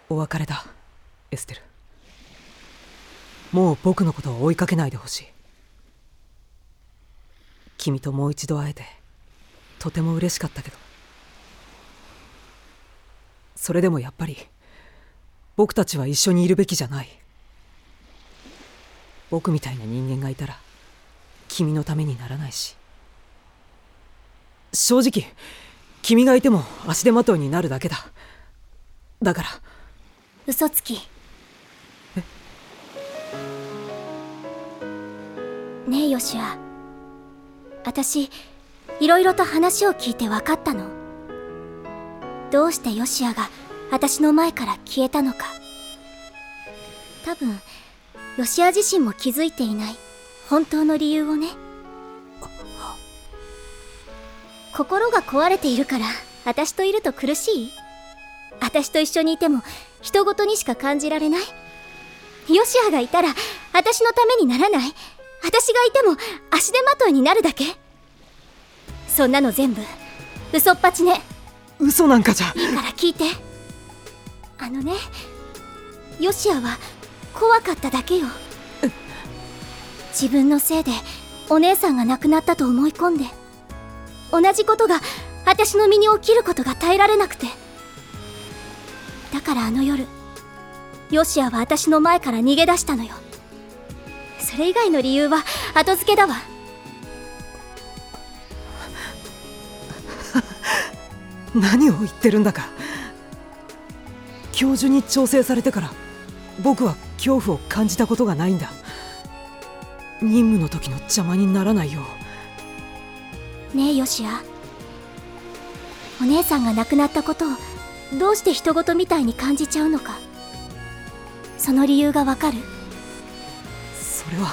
お別れだ、エステル。もう僕のことを追いかけないでほしい。君ともう一度会えてとても嬉しかったけど、それでもやっぱり僕たちは一緒にいるべきじゃない。僕みたいな人間がいたら君のためにならないし、正直君がいても足手まといになるだけだ。だから。 嘘つき。ねえヨシア、私いろいろと話を聞いて分かったの。どうしてヨシアが私の前から消えたのか。多分ヨシア自身も気づいていない本当の理由をね。心が壊れているから私といると苦しい？私と一緒にいても人ごとにしか感じられない？ヨシアがいたら私のためにならない？私がいても足手まといになるだけ？そんなの全部嘘っぱちね。 嘘なんかじゃ。 いいから聞いて。ヨシアは怖かっただけよ。自分のせいでお姉さんが亡くなったと思い込んで、同じことが私の身に起きることが耐えられなくて。だからあの夜ヨシアは私の前から逃げ出したのよ。それ以外の理由は後付けだわ。 何を言ってるんだか。教授に調整されてから僕は恐怖を感じたことがないんだ。任務の時の邪魔にならないよう。 ねえヨシア、お姉さんが亡くなったことをどうして人事みたいに感じちゃうのか、その理由がわかる？ それは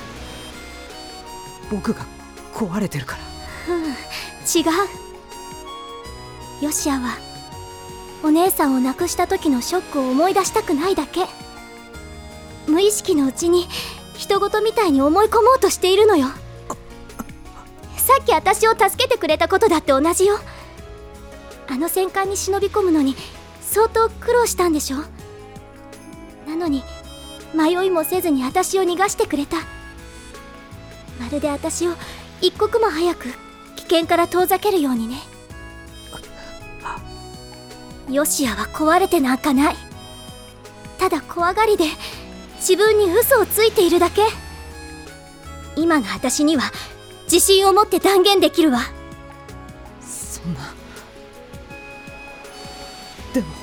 僕が壊れてるから。 違う。ヨシアはお姉さんを亡くした時のショックを思い出したくないだけ。無意識のうちに人事みたいに思い込もうとしているのよ。さっき私を助けてくれたことだって同じよ。あの戦艦に忍び込むのに相当苦労したんでしょ。なのに迷いもせずに私を逃がしてくれた。まるで私を一刻も早く危険から遠ざけるようにね。ヨシアは壊れてなんかない。ただ怖がりで自分に嘘をついているだけ。今の私には自信を持って断言できるわ。 そんな。でも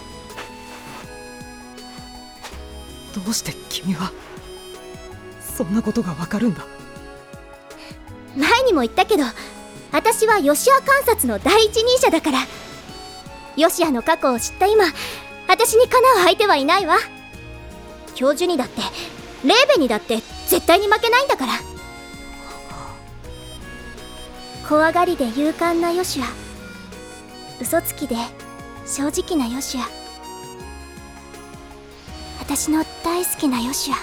どうして君はそんなことがわかるんだ？ 前にも言ったけど、私はヨシア観察の第一人者だから。ヨシアの過去を知った今、私にかなう相手はいないわ。教授にだってレーベにだって絶対に負けないんだから。怖がりで勇敢なヨシア、嘘つきで正直なヨシア、私の大好きなヨシア。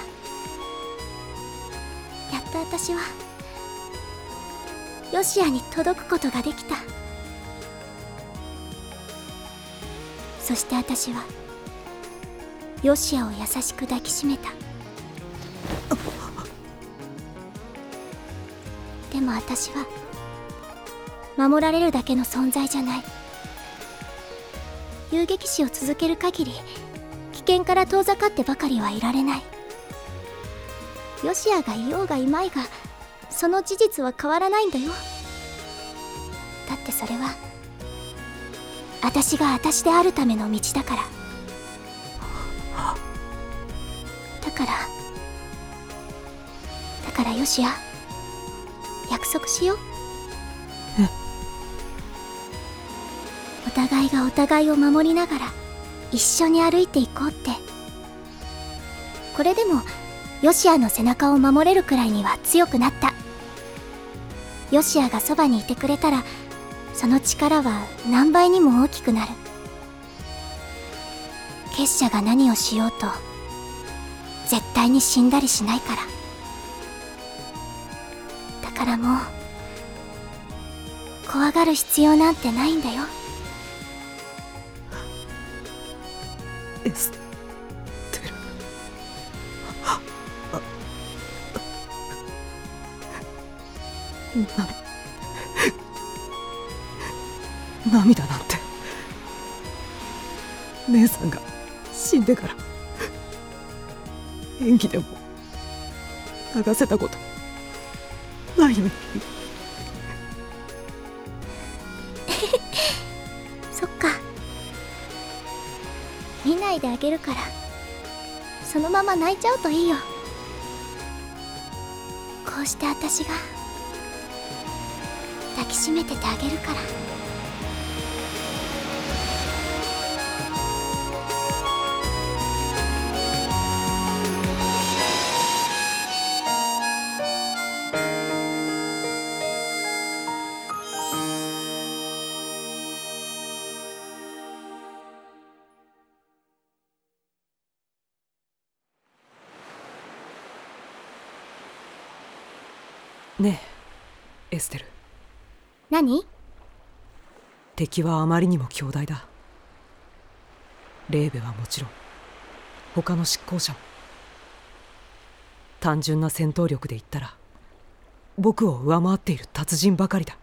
やっと私はヨシアに届くことができた。そして私はヨシアを優しく抱きしめた。でも私は守られるだけの存在じゃない。遊撃士を続ける限り危険から遠ざかってばかりはいられない。ヨシアがいようがいまいがその事実は変わらないんだよ。だってそれは私が私であるための道だから。だからヨシア、約束しよう。お互いがお互いを守りながら一緒に歩いていこうって。これでもヨシアの背中を守れるくらいには強くなった。ヨシアがそばにいてくれたらその力は何倍にも大きくなる。結社が何をしようと絶対に死んだりしないから。だからもう怖がる必要なんてないんだよ。 エス涙なんて姉さんが死んでから演技でも流せたことないのに。 そっか、見ないであげるから、そのまま泣いちゃうといいよ。こうして私が抱きしめててあげるから。 ねえエステル。 何？ 敵はあまりにも強大だ。レーベはもちろん他の執行者も。単純な戦闘力で言ったら僕を上回っている達人ばかりだ。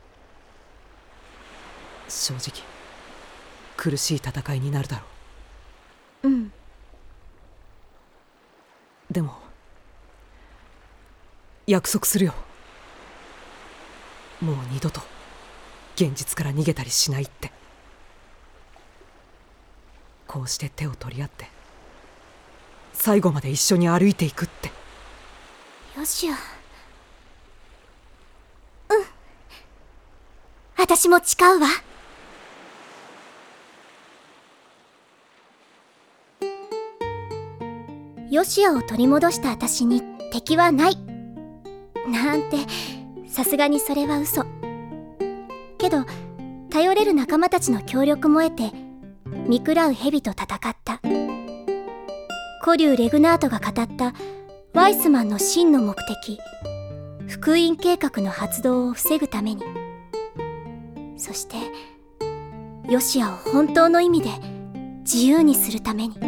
正直苦しい戦いになるだろう。 うん。 でも約束するよ。もう二度と現実から逃げたりしないって。こうして手を取り合って最後まで一緒に歩いていくって。 よしや。うん。私も誓うわ。ヨシアを取り戻した私に敵はないなんて、さすがにそれは嘘。けど頼れる仲間たちの協力も得て見喰らう蛇と戦った。古竜レグナートが語ったワイスマンの真の目的、福音計画の発動を防ぐために、そしてヨシアを本当の意味で自由にするために。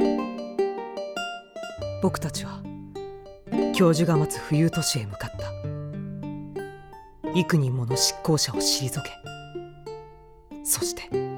僕たちは教授が待つ浮遊都市へ向かった。幾人もの執行者を退け、そして